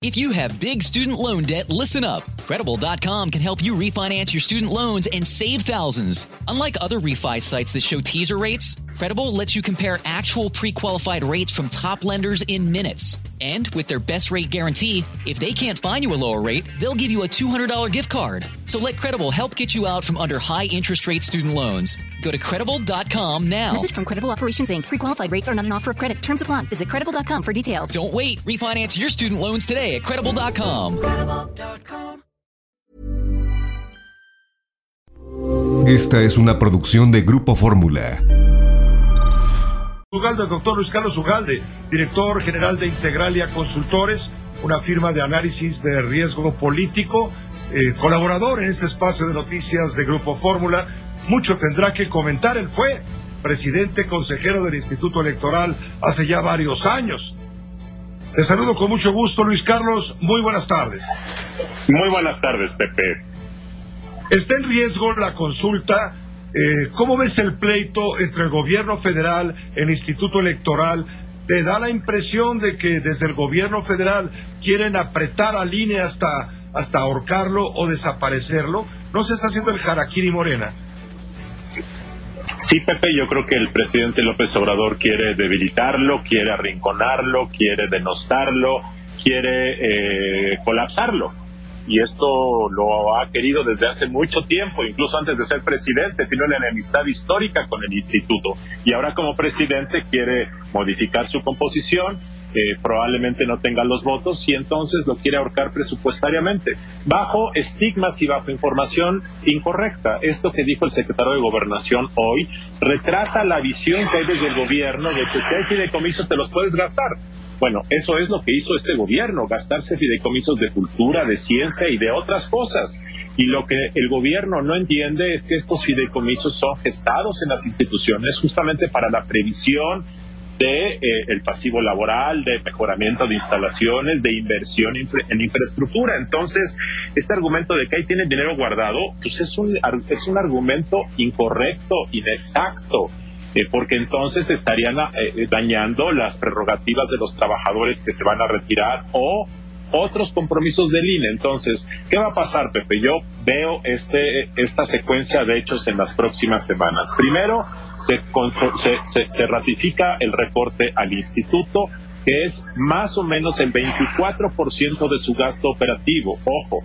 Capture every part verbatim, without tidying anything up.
If you have big student loan debt, listen up. Credible dot com can help you refinance your student loans and save thousands. Unlike other refi sites that show teaser rates, Credible lets you compare actual pre-qualified rates from top lenders in minutes. And with their best rate guarantee, if they can't find you a lower rate, they'll give you a two hundred dollars gift card. So let Credible help get you out from under high interest rate student loans. Go to Credible dot com now. Message from Credible Operations, Incorporated. Pre-qualified rates are not an offer of credit. Terms apply. Visit Credible dot com for details. Don't wait. Refinance your student loans today at Credible dot com. Credible dot com. Esta es una producción de Grupo Fórmula. Ugalde, el doctor Luis Carlos Ugalde, director general de Integralia Consultores, una firma de análisis de riesgo político, eh, colaborador en este espacio de noticias de Grupo Fórmula. Mucho tendrá que comentar. Él fue presidente consejero del Instituto Electoral hace ya varios años. Te saludo con mucho gusto, Luis Carlos. Muy buenas tardes. Muy buenas tardes, Pepe. Está en riesgo la consulta. Eh, ¿Cómo ves el pleito entre el gobierno federal, el Instituto Electoral? ¿Te da la impresión de que desde el gobierno federal quieren apretar al I N E hasta, hasta ahorcarlo o desaparecerlo? ¿No se está haciendo el harakiri Morena? Sí, Pepe, yo creo que el presidente López Obrador quiere debilitarlo, quiere arrinconarlo, quiere denostarlo, quiere eh, colapsarlo. Y esto lo ha querido desde hace mucho tiempo, incluso antes de ser presidente. Tiene una enemistad histórica con el instituto. Y ahora como presidente quiere modificar su composición, eh, probablemente no tenga los votos y entonces lo quiere ahorcar presupuestariamente, bajo estigmas y bajo información incorrecta. Esto que dijo el secretario de Gobernación hoy retrata la visión que hay desde el gobierno de que si hay fideicomisos te los puedes gastar. Bueno, eso es lo que hizo este gobierno, gastarse fideicomisos de cultura, de ciencia y de otras cosas. Y lo que el gobierno no entiende es que estos fideicomisos son gestados en las instituciones justamente para la previsión de eh, el pasivo laboral, de mejoramiento de instalaciones, de inversión infra- en infraestructura. Entonces, este argumento de que ahí tienen dinero guardado, pues es un, es un argumento incorrecto, inexacto. Eh, porque entonces estarían eh, dañando las prerrogativas de los trabajadores que se van a retirar o otros compromisos del I N E. Entonces, ¿qué va a pasar, Pepe? Yo veo este esta secuencia de hechos en las próximas semanas. Primero, se, se, se, se ratifica el recorte al instituto, que es más o menos el veinticuatro por ciento de su gasto operativo. Ojo.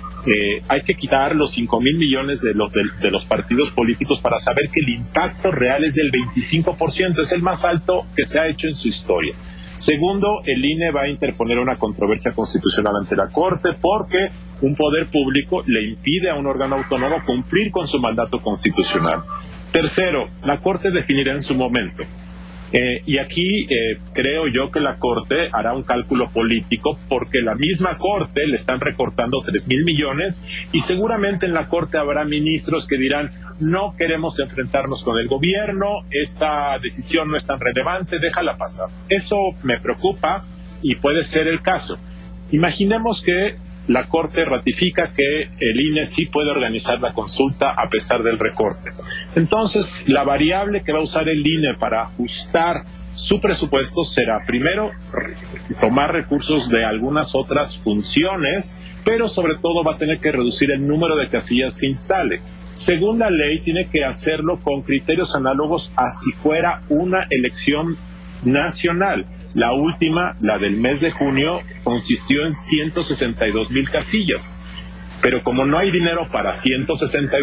Eh, hay que quitar los cinco mil millones de los, de, de los partidos políticos para saber que el impacto real es del veinticinco por ciento, es el más alto que se ha hecho en su historia. Segundo, el I N E va a interponer una controversia constitucional ante la Corte porque un poder público le impide a un órgano autónomo cumplir con su mandato constitucional. Tercero, la Corte definirá en su momento. Eh, y aquí eh, creo yo que la Corte hará un cálculo político porque la misma Corte le están recortando tres mil millones y seguramente en la Corte habrá ministros que dirán no queremos enfrentarnos con el gobierno, esta decisión no es tan relevante, déjala pasar. Eso me preocupa y puede ser el caso. Imaginemos que la Corte ratifica que el I N E sí puede organizar la consulta a pesar del recorte. Entonces, la variable que va a usar el I N E para ajustar su presupuesto será, primero, tomar recursos de algunas otras funciones, pero sobre todo va a tener que reducir el número de casillas que instale. Según la ley, tiene que hacerlo con criterios análogos a si fuera una elección nacional. La última, la del mes de junio, consistió en ciento sesenta y dos mil casillas. Pero como no hay dinero para ciento sesenta y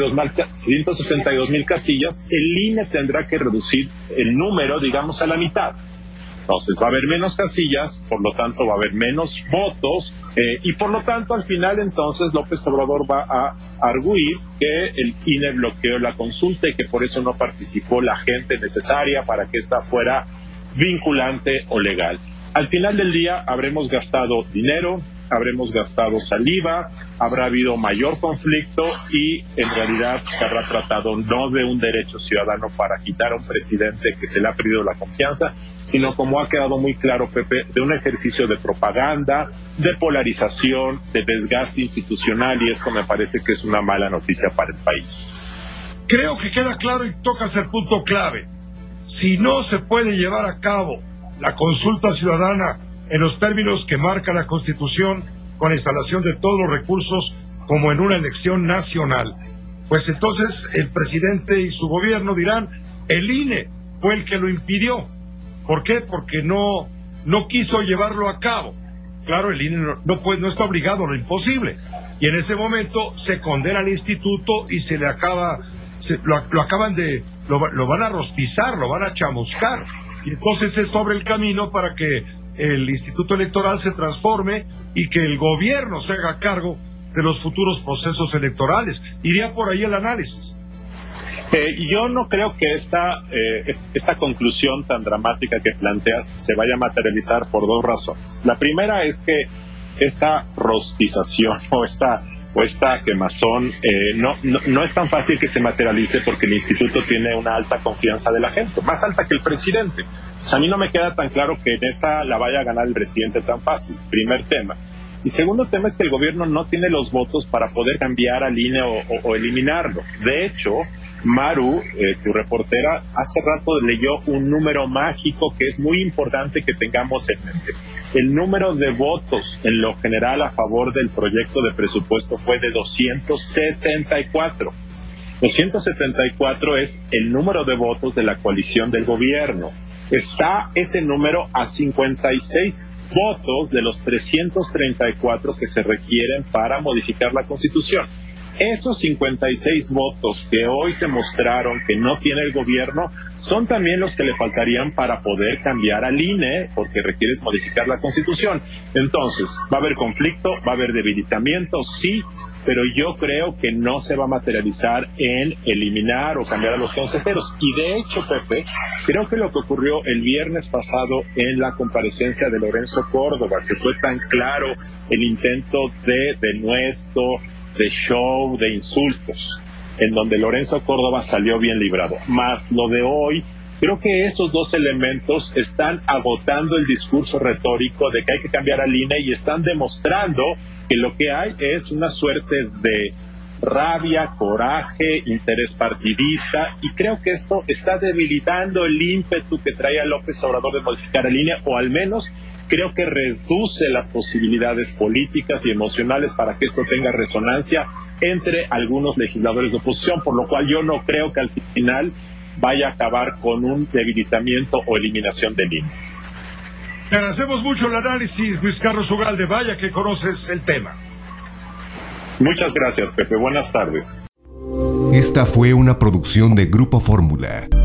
dos mil casillas, el I N E tendrá que reducir el número, digamos, a la mitad. Entonces va a haber menos casillas, por lo tanto va a haber menos votos, eh, y por lo tanto al final entonces López Obrador va a arguir que el I N E bloqueó la consulta y que por eso no participó la gente necesaria para que esta fuera vinculante o legal. Al final del día habremos gastado dinero, habremos gastado saliva, habrá habido mayor conflicto y en realidad se habrá tratado no de un derecho ciudadano para quitar a un presidente que se le ha perdido la confianza, sino como ha quedado muy claro, Pepe, de un ejercicio de propaganda, de polarización, de desgaste institucional, y esto me parece que es una mala noticia para el país. Creo que queda claro y tocas el punto clave. Si no se puede llevar a cabo la consulta ciudadana en los términos que marca la Constitución, con la instalación de todos los recursos como en una elección nacional. Pues entonces el presidente y su gobierno dirán, el I N E fue el que lo impidió. ¿Por qué? Porque no, no quiso llevarlo a cabo. Claro, el I N E no, no, puede, no está obligado a lo imposible. Y en ese momento se condena al instituto y se le acaba, se, lo, lo acaban de, lo, lo van a rostizar, lo van a chamuscar. Y entonces esto abre el camino para que el Instituto Electoral se transforme y que el gobierno se haga cargo de los futuros procesos electorales. Iría por ahí el análisis. Eh, yo no creo que esta, eh, esta conclusión tan dramática que planteas se vaya a materializar por dos razones. La primera es que esta rostización o esta, o esta quemazón eh, no, no, no es tan fácil que se materialice porque el instituto tiene una alta confianza de la gente, más alta que el presidente. O sea, a mí no me queda tan claro que en esta la vaya a ganar el presidente tan fácil, primer tema. Y segundo tema es que el gobierno no tiene los votos para poder cambiar al I N E o, o, o eliminarlo. De hecho, Maru, eh, tu reportera, hace rato leyó un número mágico que es muy importante que tengamos en mente. El número de votos en lo general a favor del proyecto de presupuesto fue de doscientos setenta y cuatro. doscientos setenta y cuatro es el número de votos de la coalición del gobierno. Está ese número a cincuenta y seis votos de los trescientos treinta y cuatro que se requieren para modificar la Constitución. Esos cincuenta y seis votos que hoy se mostraron que no tiene el gobierno son también los que le faltarían para poder cambiar al I N E, porque requieres modificar la Constitución. Entonces, ¿va a haber conflicto? ¿Va a haber debilitamiento? Sí, pero yo creo que no se va a materializar en eliminar o cambiar a los consejeros. Y de hecho, Pepe, creo que lo que ocurrió el viernes pasado en la comparecencia de Lorenzo Córdoba, que fue tan claro el intento de denuesto, de show, de insultos, en donde Lorenzo Córdoba salió bien librado. Más lo de hoy, creo que esos dos elementos están agotando el discurso retórico de que hay que cambiar al I N E y están demostrando que lo que hay es una suerte de rabia, coraje, interés partidista, y creo que esto está debilitando el ímpetu que trae a López Obrador de modificar el I N E, o al menos creo que reduce las posibilidades políticas y emocionales para que esto tenga resonancia entre algunos legisladores de oposición, por lo cual yo no creo que al final vaya a acabar con un debilitamiento o eliminación del I N E. Te agradecemos mucho el análisis, Luis Carlos Ugalde, vaya que conoces el tema. Muchas gracias, Pepe. Buenas tardes. Esta fue una producción de Grupo Fórmula.